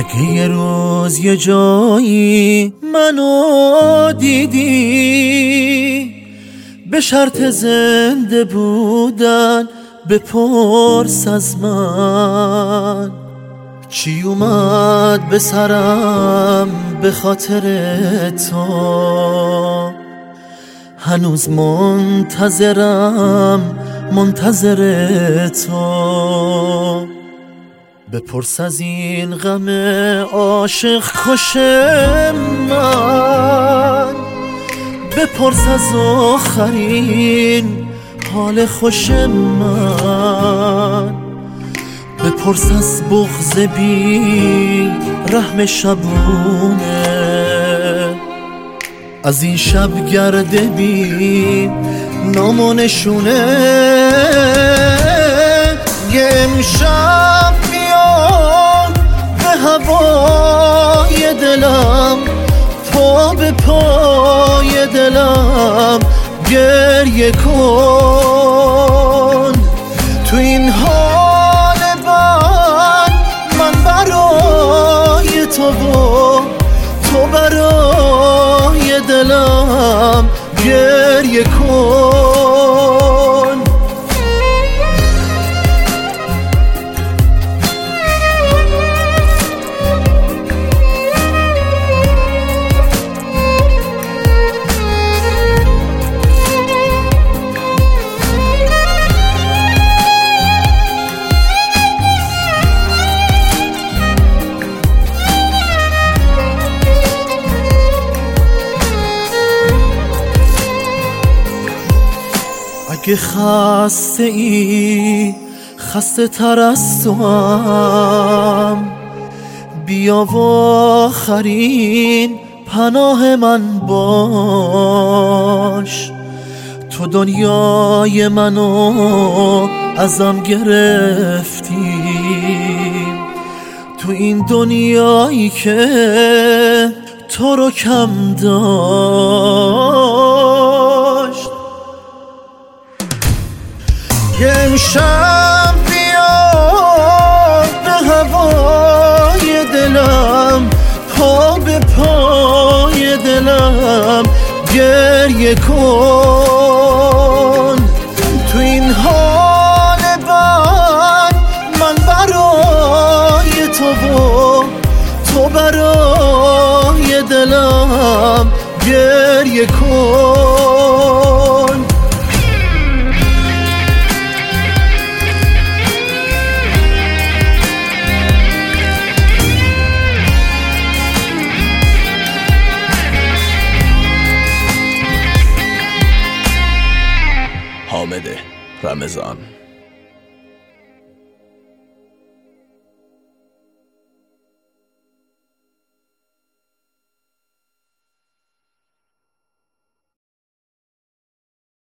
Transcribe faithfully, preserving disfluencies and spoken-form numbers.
اگه یه روز یه جایی منو دیدی، به شرط زنده بودن بپرس از من چی اومد به سرم به خاطر تو. هنوز منتظرم منتظر تو. بپرس از این غم عاشق کش من، بپرس از آخرین حال خوش من، بپرس از بغض بی رحم شبونه، از این شب گرده بی نام و نشونه. یه امشب بیان به هوای دلم، پا به پای دلم گریه کن. تو این حال بد من برای تو و تو برای دلم گریه کن. اگه خسته ای خسته تر از تو هم، بیا و آخرین پناه من باش. تو دنیای منو ازم گرفتی، تو این دنیایی که تو رو کم داشت. یه امشب بیا به هوای دلم، پا به پای دلم گریه کن. تو این حال بد من برای تو و تو برای دلم گریه کن. حامد رمضان.